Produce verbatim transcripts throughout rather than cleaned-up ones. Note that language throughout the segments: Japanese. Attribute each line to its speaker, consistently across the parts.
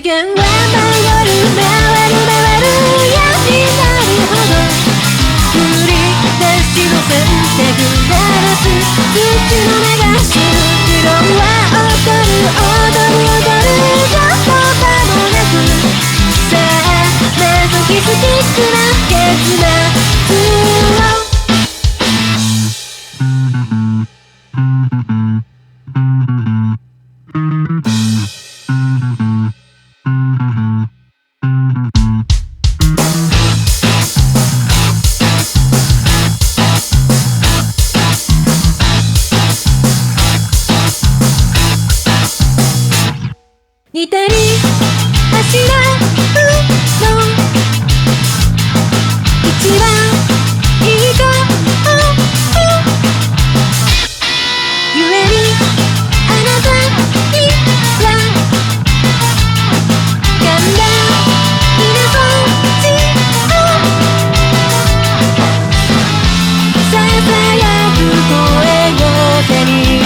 Speaker 1: 時間は回る回る回る闇になるほど繰り出しの選択鳴らす土の流し色は踊る踊る踊る言葉もなくさあマゾキスティックな結末を似たりあしらうの一番いい子ゆえにあなたにはガンダ稲穂ささやく声を手に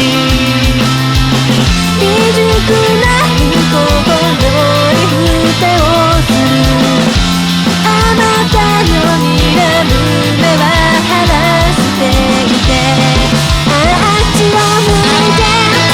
Speaker 1: 未熟な心に蓋をするあなたの睨む目は離していてあっちを向いて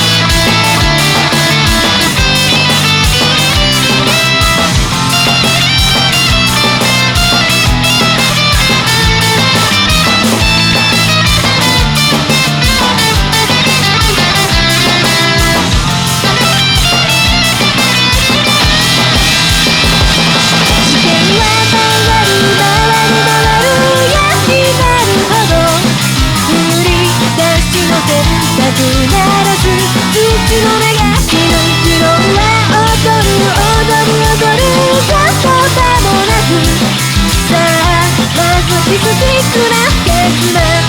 Speaker 1: 鳴らす土の流しの色は踊る踊る踊る言葉もなくさあマゾキスティックな結末